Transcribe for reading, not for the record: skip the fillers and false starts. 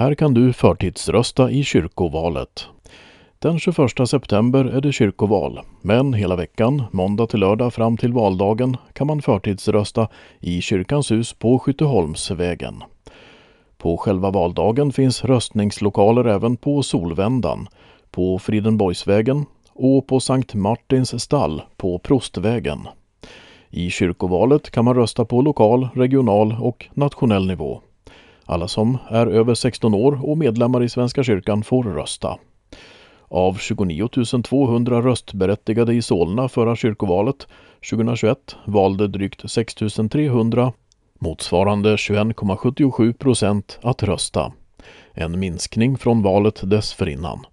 Här kan du förtidsrösta i kyrkovalet. Den 21 september är det kyrkoval, men hela veckan, måndag till lördag fram till valdagen, kan man förtidsrösta i Kyrkans hus på Skytteholmsvägen. På själva valdagen finns röstningslokaler även på Solvändan, på Fridenborgsvägen och på Sankt Martins stall på Prostvägen. I kyrkovalet kan man rösta på lokal, regional och nationell nivå. Alla som är över 16 år och medlemmar i Svenska kyrkan får rösta. Av 29 200 röstberättigade i Solna förra kyrkovalet 2021 valde drygt 6 300, motsvarande 21,77%, att rösta. En minskning från valet dessförinnan.